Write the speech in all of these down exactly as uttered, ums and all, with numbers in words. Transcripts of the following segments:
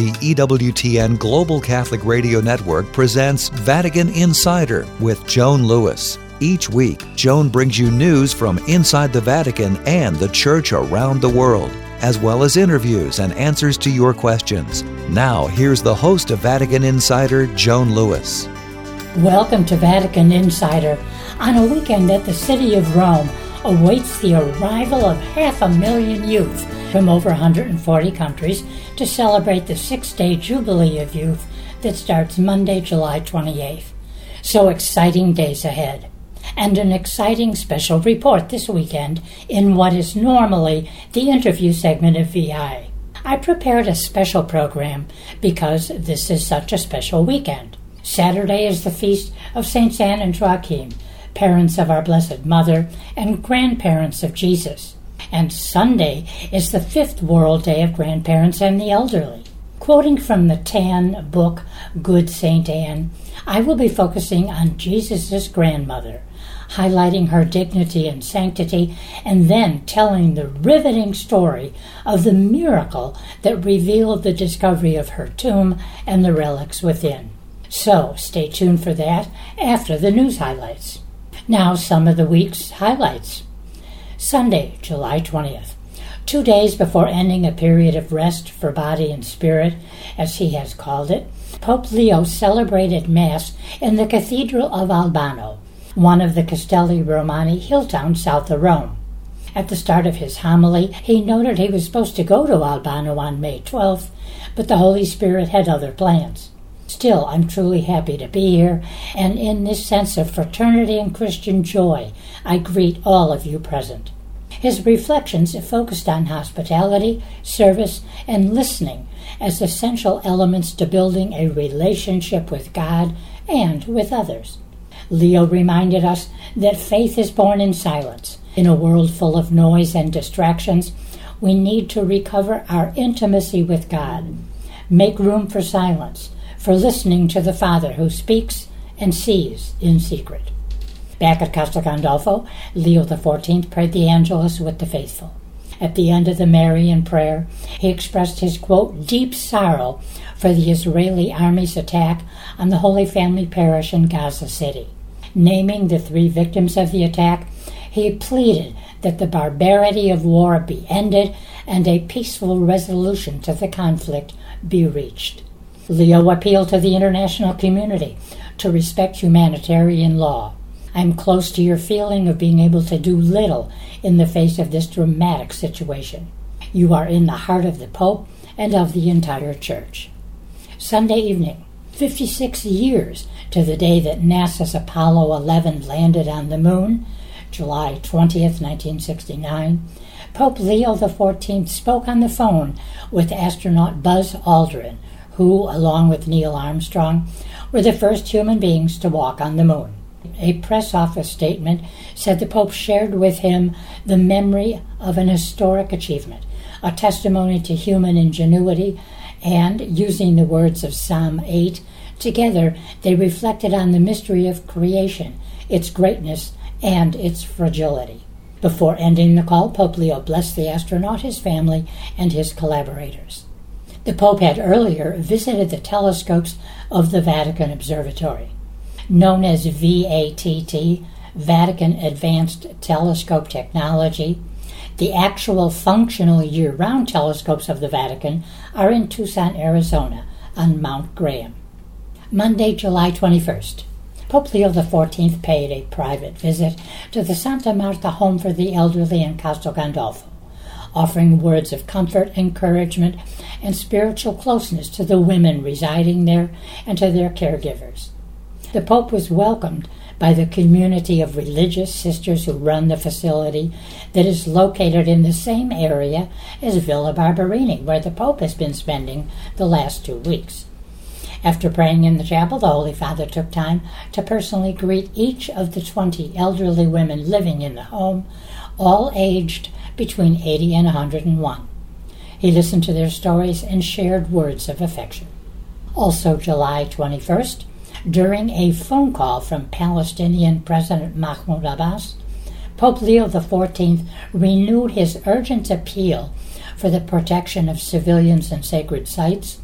the E W T N Global Catholic Radio Network presents Vatican Insider with Joan Lewis. Each week, Joan brings you news from inside the Vatican and the Church around the world, as well as interviews and answers to your questions. Now, here's the host of Vatican Insider, Joan Lewis. Welcome to Vatican Insider on a weekend that the city of Rome awaits the arrival of half a million youth from over one hundred forty countries to celebrate the six-day Jubilee of Youth that starts Monday, July twenty-eighth. So exciting days ahead. And an exciting special report this weekend in what is normally the interview segment of V I. I prepared a special program because this is such a special weekend. Saturday is the feast of Saints Anne and Joachim, parents of our Blessed Mother and grandparents of Jesus. And Sunday is the fifth World Day of Grandparents and the Elderly. Quoting from the Tan book, Good Saint Anne, I will be focusing on Jesus' grandmother, highlighting her dignity and sanctity, and then telling the riveting story of the miracle that revealed the discovery of her tomb and the relics within. So stay tuned for that after the news highlights. Now some of the week's highlights. Sunday, July twentieth. Two days before ending a period of rest for body and spirit, as he has called it, Pope Leo celebrated Mass in the Cathedral of Albano, one of the Castelli Romani hill towns south of Rome. At the start of his homily, he noted he was supposed to go to Albano on May twelfth, but the Holy Spirit had other plans. Still, I'm truly happy to be here, and in this sense of fraternity and Christian joy, I greet all of you present. His reflections focused on hospitality, service, and listening as essential elements to building a relationship with God and with others. Leo reminded us that faith is born in silence. In a world full of noise and distractions, we need to recover our intimacy with God. Make room for silence, for listening to the Father who speaks and sees in secret. Back at Castel Gandolfo, Leo the fourteenth prayed the Angelus with the faithful. At the end of the Marian prayer, he expressed his, quote, deep sorrow for the Israeli army's attack on the Holy Family Parish in Gaza City. Naming the three victims of the attack, he pleaded that the barbarity of war be ended and a peaceful resolution to the conflict be reached. Leo appealed to the international community to respect humanitarian law. I'm close to your feeling of being able to do little in the face of this dramatic situation. You are in the heart of the Pope and of the entire Church. Sunday evening, fifty-six years to the day that NASA's Apollo eleven landed on the moon, July twentieth, nineteen sixty-nine, Pope Leo the fourteenth spoke on the phone with astronaut Buzz Aldrin, who, along with Neil Armstrong, were the first human beings to walk on the moon. A press office statement said the Pope shared with him the memory of an historic achievement, a testimony to human ingenuity, and, using the words of Psalm eight, together they reflected on the mystery of creation, its greatness, and its fragility. Before ending the call, Pope Leo blessed the astronaut, his family, and his collaborators. The Pope had earlier visited the telescopes of the Vatican Observatory. Known as V A T T, Vatican Advanced Telescope Technology, the actual functional year-round telescopes of the Vatican are in Tucson, Arizona, on Mount Graham. Monday, July twenty-first. Pope Leo the fourteenth paid a private visit to the Santa Marta Home for the Elderly in Castel Gandolfo, offering words of comfort, encouragement, and spiritual closeness to the women residing there and to their caregivers. The Pope was welcomed by the community of religious sisters who run the facility that is located in the same area as Villa Barberini, where the Pope has been spending the last two weeks. After praying in the chapel, the Holy Father took time to personally greet each of the twenty elderly women living in the home, all aged between eighty and one hundred one. He listened to their stories and shared words of affection. Also July twenty-first, during a phone call from Palestinian President Mahmoud Abbas, Pope Leo the fourteenth renewed his urgent appeal for the protection of civilians and sacred sites,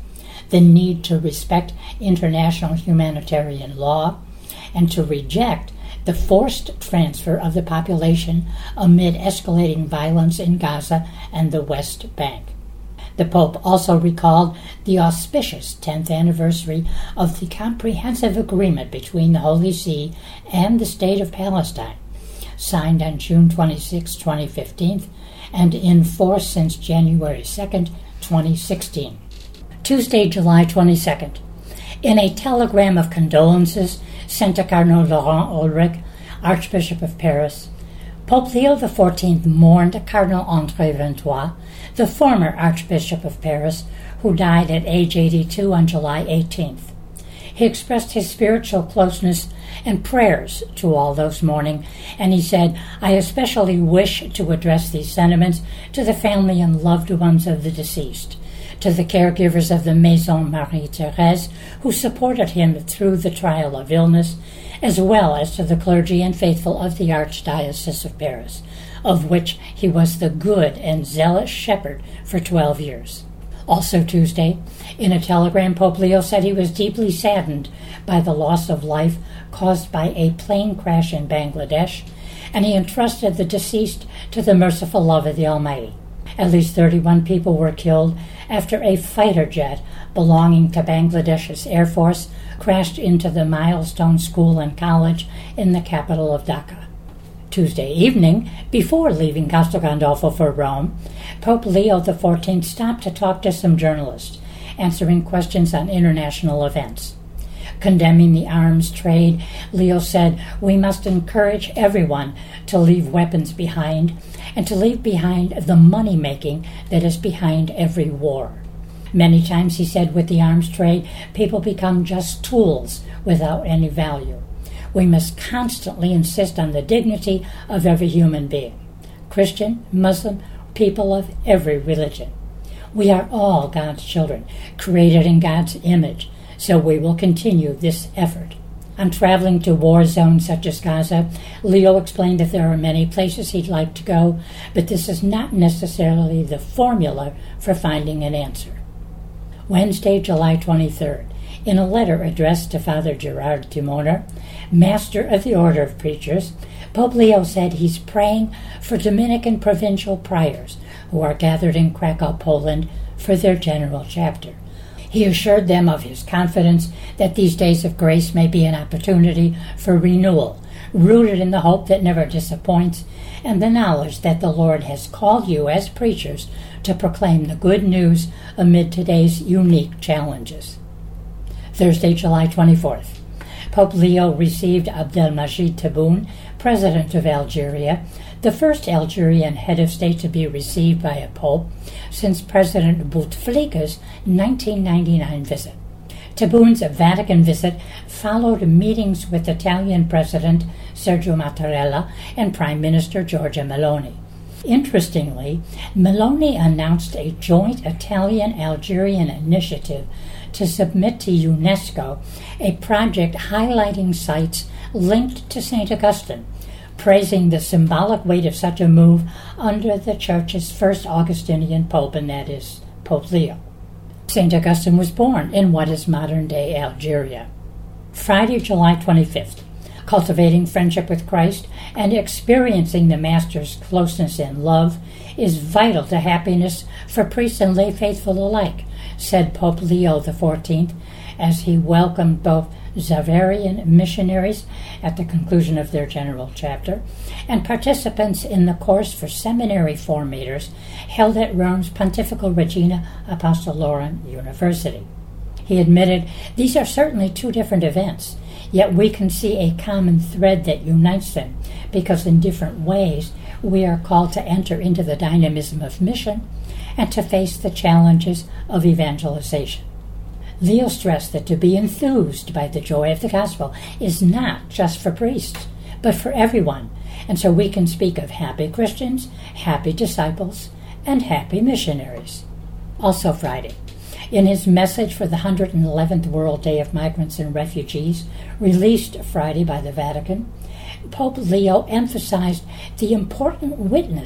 the need to respect international humanitarian law, and to reject the forced transfer of the population amid escalating violence in Gaza and the West Bank. The Pope also recalled the auspicious tenth anniversary of the comprehensive agreement between the Holy See and the State of Palestine, signed on June twenty-sixth, twenty fifteen, and in force since January second, twenty sixteen. Tuesday, July twenty-second. In a telegram of condolences sent to Cardinal Laurent Ulrich, Archbishop of Paris, Pope Leo the fourteenth mourned Cardinal André Ventois, the former Archbishop of Paris, who died at age eighty-two on July eighteenth. He expressed his spiritual closeness and prayers to all those mourning, and he said, "I especially wish to address these sentiments to the family and loved ones of the deceased, to the caregivers of the Maison Marie-Thérèse who supported him through the trial of illness, as well as to the clergy and faithful of the Archdiocese of Paris, of which he was the good and zealous shepherd for twelve years. Also Tuesday, in a telegram, Pope Leo said he was deeply saddened by the loss of life caused by a plane crash in Bangladesh, and he entrusted the deceased to the merciful love of the Almighty. At least thirty-one people were killed after a fighter jet belonging to Bangladesh's Air Force crashed into the Milestone School and College in the capital of Dhaka. Tuesday evening, before leaving Castel Gandolfo for Rome, Pope Leo the fourteenth stopped to talk to some journalists, answering questions on international events. Condemning the arms trade, Leo said, "We must encourage everyone to leave weapons behind and to leave behind the money-making that is behind every war." Many times, he said, with the arms trade, people become just tools without any value. We must constantly insist on the dignity of every human being, Christian, Muslim, people of every religion. We are all God's children, created in God's image, so we will continue this effort. On traveling to war zones such as Gaza, Leo explained that there are many places he'd like to go, but this is not necessarily the formula for finding an answer. Wednesday, July twenty-third. In a letter addressed to Father Gerard Timoner, Master of the Order of Preachers, Pope Leo said he's praying for Dominican provincial priors who are gathered in Krakow, Poland, for their general chapter. He assured them of his confidence that these days of grace may be an opportunity for renewal, rooted in the hope that never disappoints and the knowledge that the Lord has called you as preachers to proclaim the good news amid today's unique challenges. Thursday, July twenty-fourth. Pope Leo received Abdelmajid Tebboune, President of Algeria, the first Algerian head of state to be received by a pope since President Bouteflika's nineteen ninety-nine visit. Tebboune's Vatican visit followed meetings with Italian President Sergio Mattarella and Prime Minister Giorgia Meloni. Interestingly, Meloni announced a joint Italian-Algerian initiative to submit to UNESCO a project highlighting sites linked to Saint Augustine, praising the symbolic weight of such a move under the Church's first Augustinian pope, and that is Pope Leo. Saint Augustine was born in what is modern-day Algeria. Friday, July twenty-fifth. Cultivating friendship with Christ and experiencing the Master's closeness and love is vital to happiness for priests and lay faithful alike, said Pope Leo the fourteenth as he welcomed both Xaverian missionaries at the conclusion of their general chapter and participants in the course for seminary formators held at Rome's Pontifical Regina Apostolorum University. He admitted, "These are certainly two different events, yet we can see a common thread that unites them, because in different ways we are called to enter into the dynamism of mission and to face the challenges of evangelization." Leo stressed that to be enthused by the joy of the gospel is not just for priests, but for everyone, and so we can speak of happy Christians, happy disciples, and happy missionaries. Also Friday, in his message for the one hundred eleventh World Day of Migrants and Refugees, released Friday by the Vatican, Pope Leo emphasized the important witness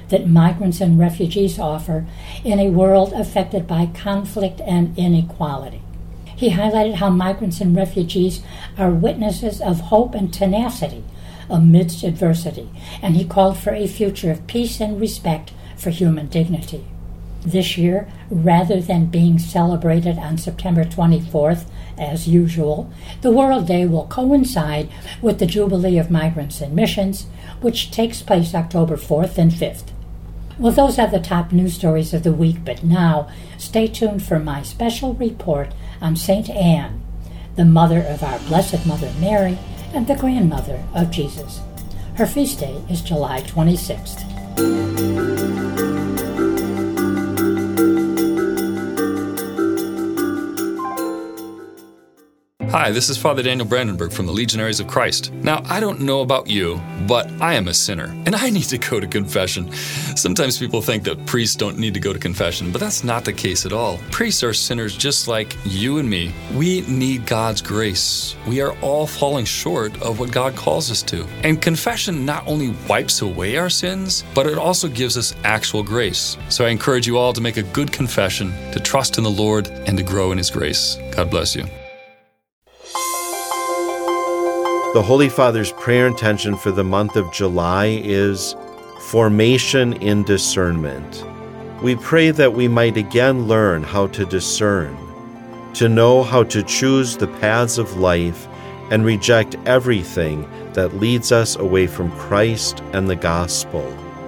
that migrants and refugees offer in a world affected by conflict and inequality. He highlighted how migrants and refugees are witnesses of hope and tenacity amidst adversity, and he called for a future of peace and respect for human dignity. This year, rather than being celebrated on September twenty-fourth, as usual, the World Day will coincide with the Jubilee of Migrants and Missions, which takes place October fourth and fifth. Well, those are the top news stories of the week, but now stay tuned for my special report on Saint Anne, the mother of our Blessed Mother Mary and the grandmother of Jesus. Her feast day is July twenty-sixth. Hi, this is Father Daniel Brandenburg from the Legionaries of Christ. Now, I don't know about you, but I am a sinner, and I need to go to confession. Sometimes people think that priests don't need to go to confession, but that's not the case at all. Priests are sinners just like you and me. We need God's grace. We are all falling short of what God calls us to. And confession not only wipes away our sins, but it also gives us actual grace. So I encourage you all to make a good confession, to trust in the Lord, and to grow in His grace. God bless you. The Holy Father's prayer intention for the month of July is formation in discernment. We pray that we might again learn how to discern, to know how to choose the paths of life and reject everything that leads us away from Christ and the gospel.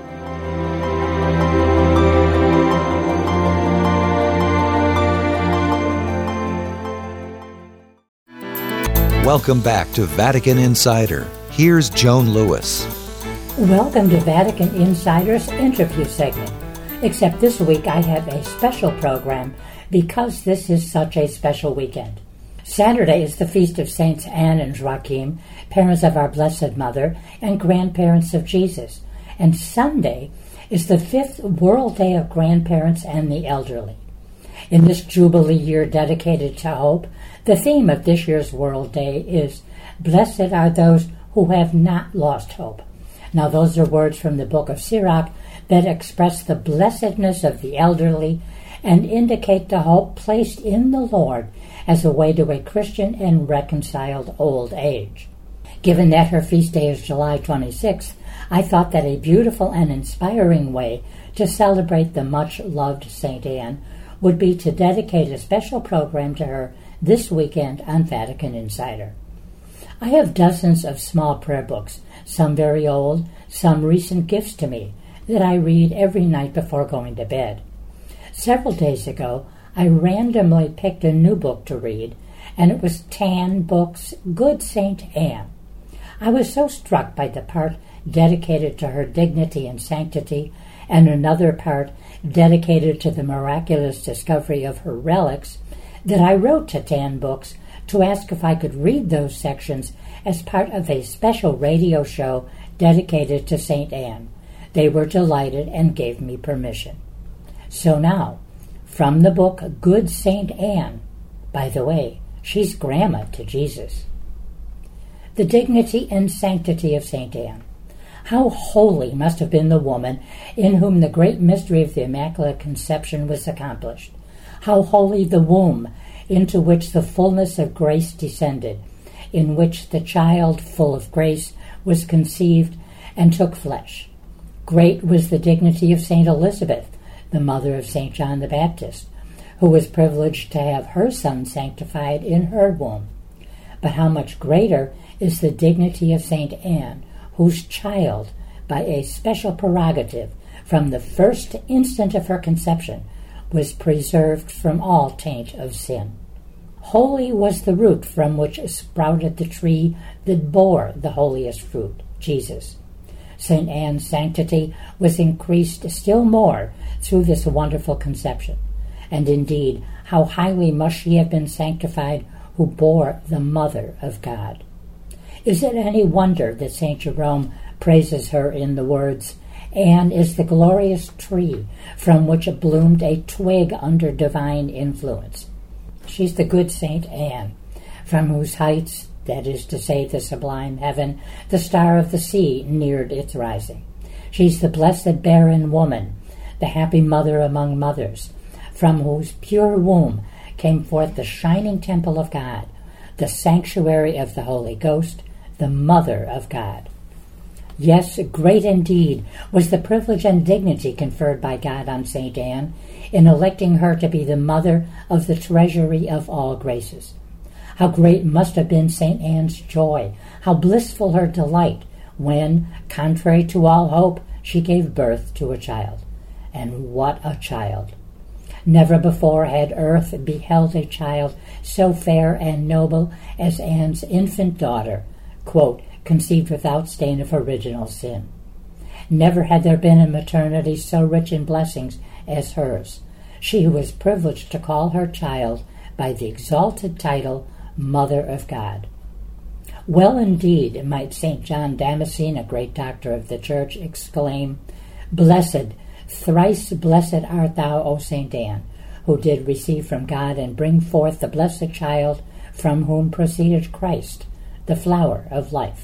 Welcome back to Vatican Insider. Here's Joan Lewis. Welcome to Vatican Insider's interview segment. Except this week I have a special program because this is such a special weekend. Saturday is the feast of Saints Anne and Joachim, parents of our Blessed Mother and grandparents of Jesus. And Sunday is the fifth World Day of Grandparents and the Elderly. In this Jubilee year dedicated to hope, the theme of this year's World Day is, Blessed are those who have not lost hope. Now those are words from the book of Sirach that express the blessedness of the elderly and indicate the hope placed in the Lord as a way to a Christian and reconciled old age. Given that her feast day is July twenty-sixth, I thought that a beautiful and inspiring way to celebrate the much-loved Saint Anne would be to dedicate a special program to her this weekend on Vatican Insider. I have dozens of small prayer books, some very old, some recent gifts to me, that I read every night before going to bed. Several days ago, I randomly picked a new book to read, and it was Tan Book's Good Saint Anne. I was so struck by the part dedicated to her dignity and sanctity, and another part dedicated to the miraculous discovery of her relics, that I wrote to Tan Books to ask if I could read those sections as part of a special radio show dedicated to Saint Anne. They were delighted and gave me permission. So now, from the book Good Saint Anne, by the way, she's grandma to Jesus. The dignity and sanctity of Saint Anne. How holy must have been the woman in whom the great mystery of the Immaculate Conception was accomplished. How holy the womb into which the fullness of grace descended, in which the child full of grace was conceived and took flesh. Great was the dignity of Saint Elizabeth, the mother of Saint John the Baptist, who was privileged to have her son sanctified in her womb. But how much greater is the dignity of Saint Anne, whose child, by a special prerogative, from the first instant of her conception, was preserved from all taint of sin. Holy was the root from which sprouted the tree that bore the holiest fruit, Jesus. Saint Anne's sanctity was increased still more through this wonderful conception. And indeed, how highly must she have been sanctified who bore the Mother of God. Is it any wonder that Saint Jerome praises her in the words, Anne is the glorious tree from which bloomed a twig under divine influence. She's the good Saint Anne, from whose heights, that is to say the sublime heaven, the star of the sea neared its rising. She's the blessed barren woman, the happy mother among mothers, from whose pure womb came forth the shining temple of God, the sanctuary of the Holy Ghost, the Mother of God. Yes, great indeed was the privilege and dignity conferred by God on Saint Anne in electing her to be the mother of the treasury of all graces. How great must have been Saint Anne's joy, how blissful her delight, when, contrary to all hope, she gave birth to a child. And what a child! Never before had earth beheld a child so fair and noble as Anne's infant daughter, quote, conceived without stain of original sin. Never had there been a maternity so rich in blessings as hers, she who was privileged to call her child by the exalted title Mother of God. Well indeed might Saint John Damascene, a great doctor of the Church, exclaim, Blessed, thrice blessed art thou, O Saint Anne, who did receive from God and bring forth the blessed child from whom proceeded Christ, the flower of life.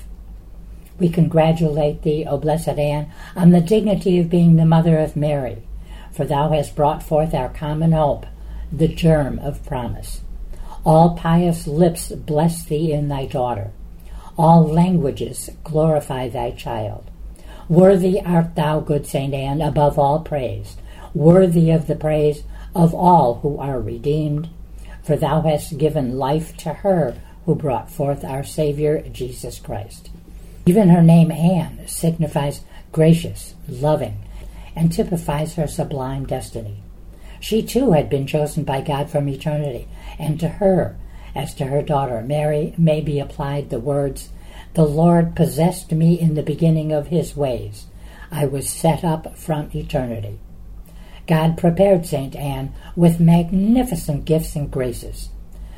We congratulate thee, O blessed Anne, on the dignity of being the mother of Mary, for thou hast brought forth our common hope, the germ of promise. All pious lips bless thee in thy daughter. All languages glorify thy child. Worthy art thou, good Saint Anne, above all praise, worthy of the praise of all who are redeemed, for thou hast given life to her who brought forth our Savior, Jesus Christ. Even her name Anne signifies gracious, loving, and typifies her sublime destiny. She too had been chosen by God from eternity, and to her, as to her daughter Mary, may be applied the words, The Lord possessed me in the beginning of his ways. I was set up from eternity. God prepared Saint Anne with magnificent gifts and graces.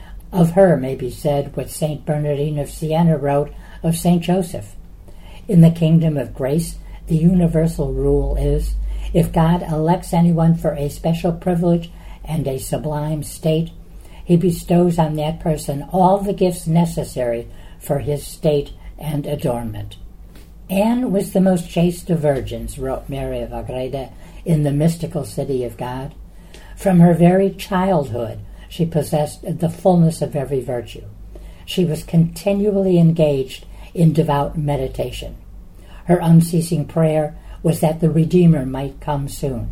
Of her may be said what Saint Bernardine of Siena wrote of Saint Joseph. In the kingdom of grace, the universal rule is, if God elects anyone for a special privilege and a sublime state, he bestows on that person all the gifts necessary for his state and adornment. Anne was the most chaste of virgins, wrote Mary of Agreda in the mystical city of God. From her very childhood, she possessed the fullness of every virtue. She was continually engaged in devout meditation. Her unceasing prayer was that the Redeemer might come soon.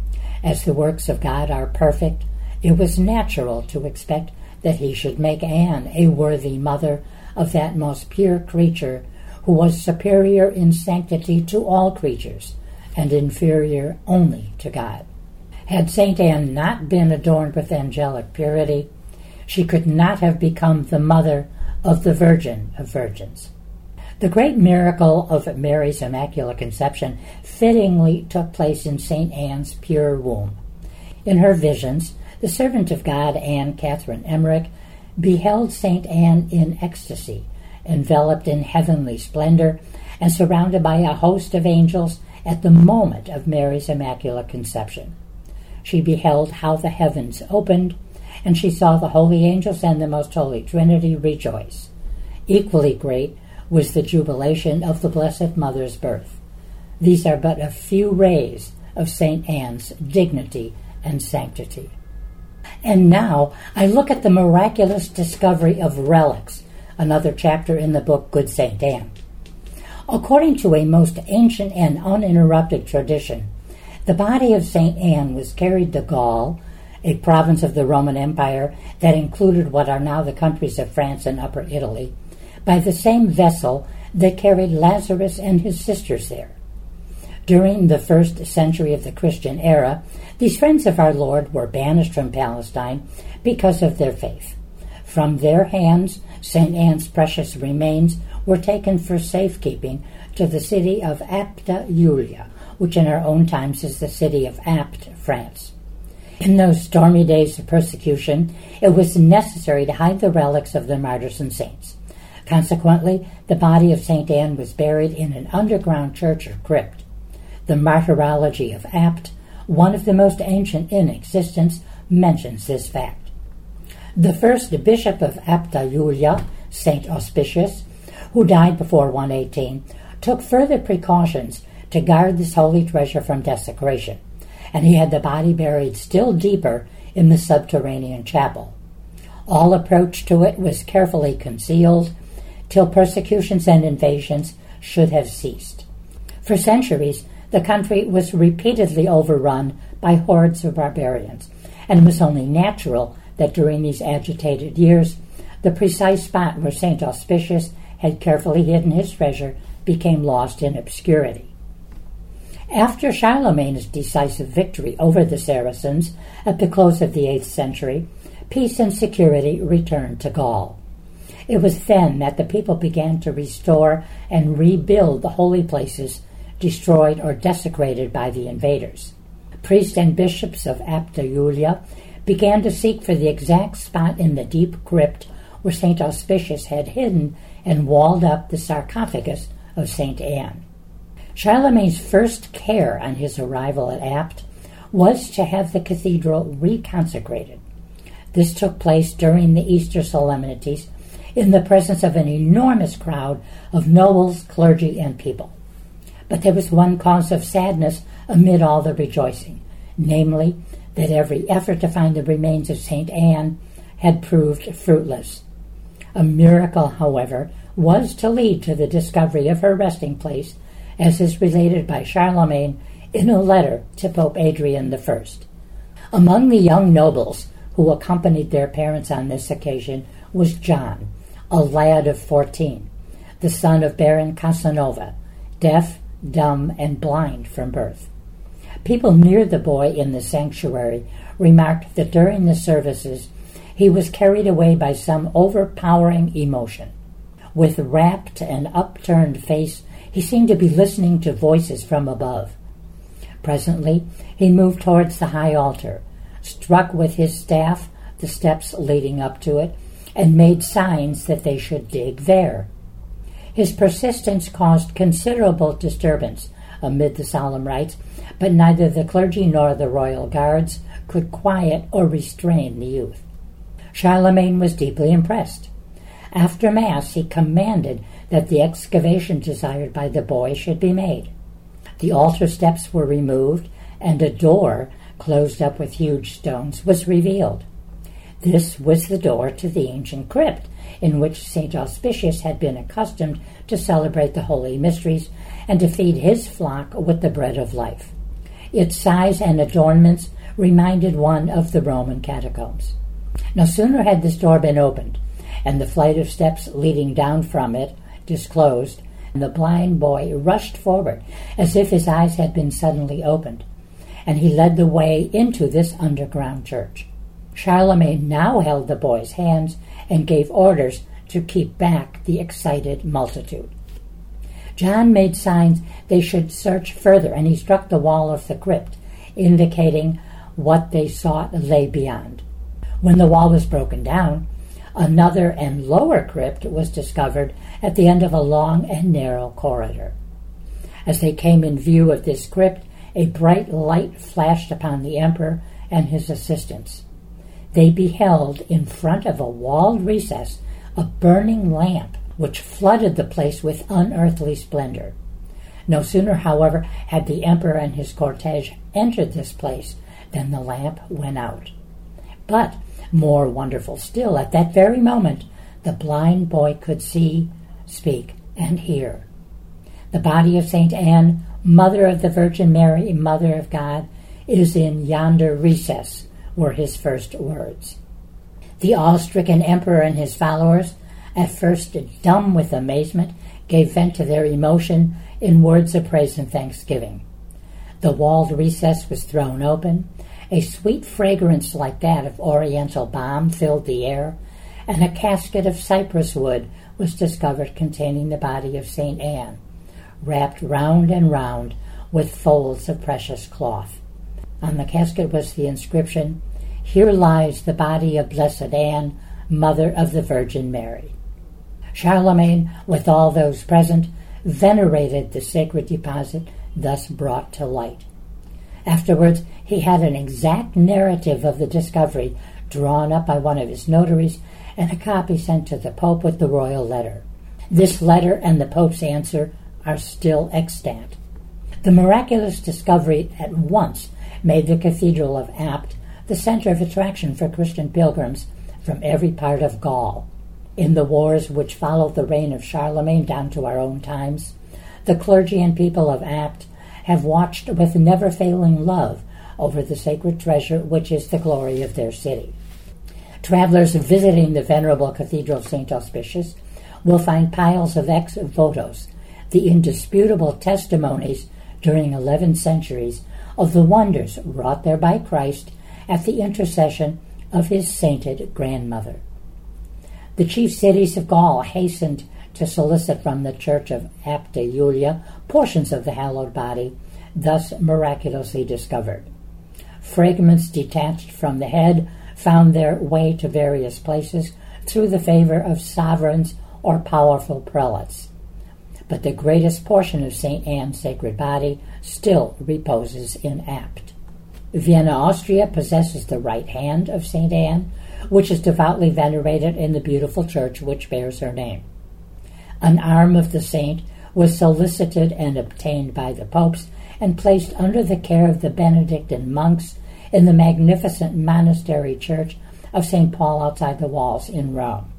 As the works of God are perfect, it was natural to expect that he should make Anne a worthy mother of that most pure creature who was superior in sanctity to all creatures and inferior only to God. Had Saint Anne not been adorned with angelic purity, she could not have become the mother of the Virgin of Virgins. The great miracle of Mary's Immaculate Conception fittingly took place in Saint Anne's pure womb. In her visions, the servant of God, Anne Catherine Emmerich, beheld Saint Anne in ecstasy, enveloped in heavenly splendor, and surrounded by a host of angels at the moment of Mary's Immaculate Conception. She beheld how the heavens opened, and she saw the holy angels and the most holy Trinity rejoice. Equally great was the jubilation of the Blessed Mother's birth. These are but a few rays of Saint Anne's dignity and sanctity. And now I look at the miraculous discovery of relics, another chapter in the book Good Saint Anne. According to a most ancient and uninterrupted tradition, the body of Saint Anne was carried to Gaul, a province of the Roman Empire that included what are now the countries of France and Upper Italy, by the same vessel that carried Lazarus and his sisters there. During the first century of the Christian era, these friends of our Lord were banished from Palestine because of their faith. From their hands, Saint Anne's precious remains were taken for safekeeping to the city of Apta Iulia, which in our own times is the city of Apt, France. In those stormy days of persecution, it was necessary to hide the relics of the martyrs and saints. Consequently, the body of Saint Anne was buried in an underground church or crypt. The Martyrology of Apt, one of the most ancient in existence, mentions this fact. The first bishop of Apta Iulia, Saint Auspicius, who died before one eighteen, took further precautions to guard this holy treasure from desecration, and he had the body buried still deeper in the subterranean chapel. All approach to it was carefully concealed till persecutions and invasions should have ceased. For centuries, the country was repeatedly overrun by hordes of barbarians, and it was only natural that during these agitated years, the precise spot where Saint Auspicius had carefully hidden his treasure became lost in obscurity. After Charlemagne's decisive victory over the Saracens at the close of the eighth century, peace and security returned to Gaul. It was then that the people began to restore and rebuild the holy places destroyed or desecrated by the invaders. Priests and bishops of Apulia began to seek for the exact spot in the deep crypt where Saint Auspicius had hidden and walled up the sarcophagus of Saint Anne. Charlemagne's first care on his arrival at Apt was to have the cathedral reconsecrated. This took place during the Easter solemnities in the presence of an enormous crowd of nobles, clergy, and people. But there was one cause of sadness amid all the rejoicing, namely that every effort to find the remains of Saint Anne had proved fruitless. A miracle, however, was to lead to the discovery of her resting place, as is related by Charlemagne in a letter to Pope Adrian the First. Among the young nobles who accompanied their parents on this occasion was John, a lad of fourteen, the son of Baron Casanova, deaf, dumb, and blind from birth. People near the boy in the sanctuary remarked that during the services he was carried away by some overpowering emotion. With rapt and upturned face, he seemed to be listening to voices from above. Presently, he moved towards the high altar, struck with his staff the steps leading up to it, and made signs that they should dig there. His persistence caused considerable disturbance amid the solemn rites, but neither the clergy nor the royal guards could quiet or restrain the youth. Charlemagne was deeply impressed. After Mass, he commanded that the excavation desired by the boy should be made. The altar steps were removed, and a door, closed up with huge stones, was revealed. This was the door to the ancient crypt, in which Saint Auspicius had been accustomed to celebrate the holy mysteries and to feed his flock with the bread of life. Its size and adornments reminded one of the Roman catacombs. No sooner had this door been opened, and the flight of steps leading down from it disclosed, and the blind boy rushed forward as if his eyes had been suddenly opened, and he led the way into this underground church. Charlemagne now held the boy's hands and gave orders to keep back the excited multitude. John made signs they should search further, and he struck the wall of the crypt, indicating what they sought lay beyond. When the wall was broken down, another and lower crypt was discovered at the end of a long and narrow corridor. As they came in view of this crypt, a bright light flashed upon the emperor and his assistants. They beheld in front of a walled recess a burning lamp which flooded the place with unearthly splendor. No sooner, however, had the emperor and his cortege entered this place than the lamp went out. But, more wonderful still, at that very moment, the blind boy could see, speak, and hear. The body of Saint Anne, Mother of the Virgin Mary, Mother of God, is in yonder recess, were his first words. The awe-stricken emperor and his followers, at first dumb with amazement, gave vent to their emotion in words of praise and thanksgiving. The walled recess was thrown open, a sweet fragrance like that of oriental balm filled the air, and a casket of cypress wood was discovered containing the body of Saint Anne, wrapped round and round with folds of precious cloth. On the casket was the inscription, "Here lies the body of Blessed Anne, Mother of the Virgin Mary." Charlemagne, with all those present, venerated the sacred deposit thus brought to light. Afterwards, he had an exact narrative of the discovery drawn up by one of his notaries and a copy sent to the Pope with the royal letter. This letter and the Pope's answer are still extant. The miraculous discovery at once made the Cathedral of Apt the center of attraction for Christian pilgrims from every part of Gaul. In the wars which followed the reign of Charlemagne down to our own times, the clergy and people of Apt have watched with never-failing love over the sacred treasure which is the glory of their city. Travelers visiting the venerable Cathedral of Saint Auspicius will find piles of ex-votos, the indisputable testimonies during eleven centuries of the wonders wrought there by Christ at the intercession of his sainted grandmother. The chief cities of Gaul hastened to solicit from the Church of Apta Julia portions of the hallowed body, thus miraculously discovered. Fragments detached from the head found their way to various places through the favor of sovereigns or powerful prelates. But the greatest portion of Saint Anne's sacred body still reposes in Apt. Vienna, Austria possesses the right hand of Saint Anne, which is devoutly venerated in the beautiful church which bears her name. An arm of the saint was solicited and obtained by the popes and placed under the care of the Benedictine monks in the magnificent monastery church of Saint Paul outside the walls in Rome.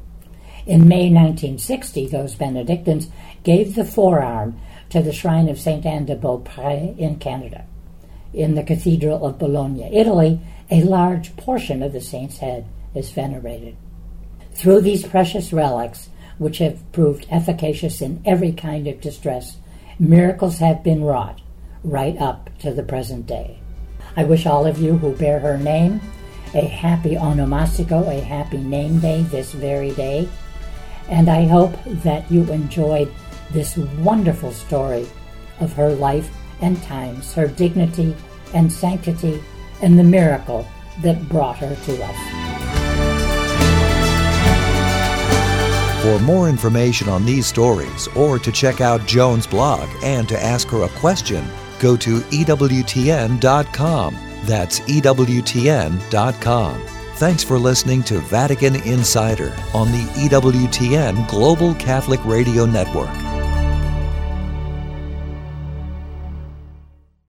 In May nineteen sixty, those Benedictines gave the forearm to the shrine of Saint Anne de Beaupré in Canada. In the Cathedral of Bologna, Italy, a large portion of the saint's head is venerated. Through these precious relics, which have proved efficacious in every kind of distress, miracles have been wrought right up to the present day. I wish all of you who bear her name a happy onomastico, a happy name day this very day, and I hope that you enjoyed this wonderful story of her life and times, her dignity and sanctity, and the miracle that brought her to us. For more information on these stories, or to check out Joan's blog and to ask her a question, go to E W T N dot com. That's E W T N dot com. Thanks for listening to Vatican Insider on the E W T N Global Catholic Radio Network.